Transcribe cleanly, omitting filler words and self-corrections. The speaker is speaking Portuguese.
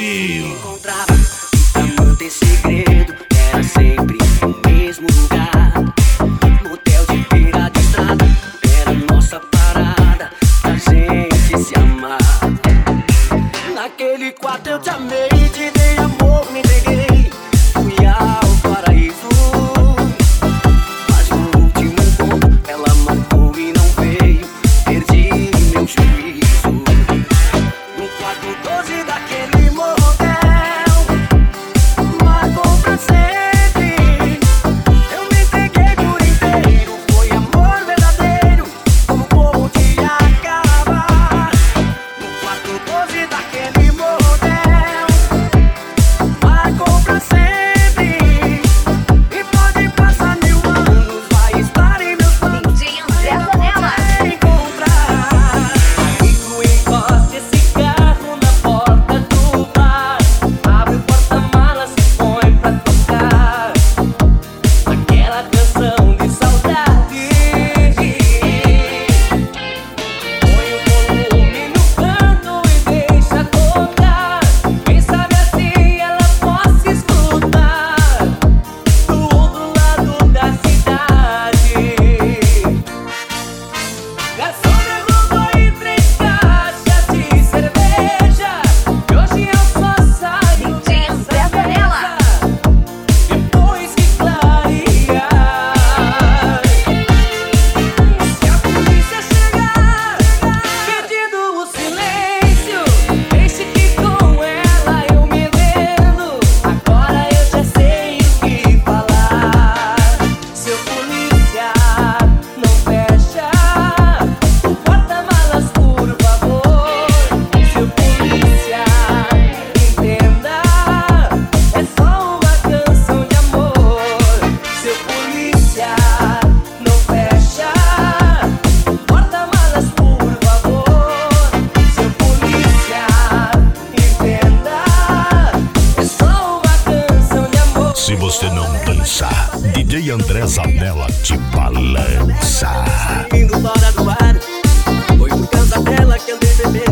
novinho. Encontrava pra manter segredo, era sempre no mesmo lugar. Motel de beira de estrada, era nossa parada pra gente se amar. Naquele quarto eu te amei, te dei amor, me entreguei, fui ao paraíso. Mas no último encontro ela marcou e não veio, perdi meu juízo. No quarto 12 daquele motel, marcou pra sempre. Eu me entreguei por inteiro, foi amor verdadeiro, como podia acabar. No quarto 12 daquele motel, marcou pra sempre. E pode passar 1000 anos, vai estar em meus planos. DJ André Zanella. Encontrar. Amigo, encosta esse carro na porta do bar, abre o porta-malas e põe pra tocar aquela canção de saudade. Põe o volume no canto e deixa tocar. Quem sabe assim ela possa escutar do outro lado da cidade. Garçom, derrubou aí 3 caixas de cerveja, e hoje eu só saio DJ André Zanella. depois que clarear. Se a polícia chegar pedindo o silêncio, deixe que com ela eu me entendo. Agora eu já sei o que falar. Seu polícia, não fecha o porta-malas, por favor. Seu polícia, entenda, é só uma canção de amor. Seu polícia, não fecha o porta-malas, por favor. Seu polícia, entenda, é só uma canção de amor. Se você não dançar, DJ André Zanella te balança. Indo fora do ar, foi por causa dela que andei bebendo.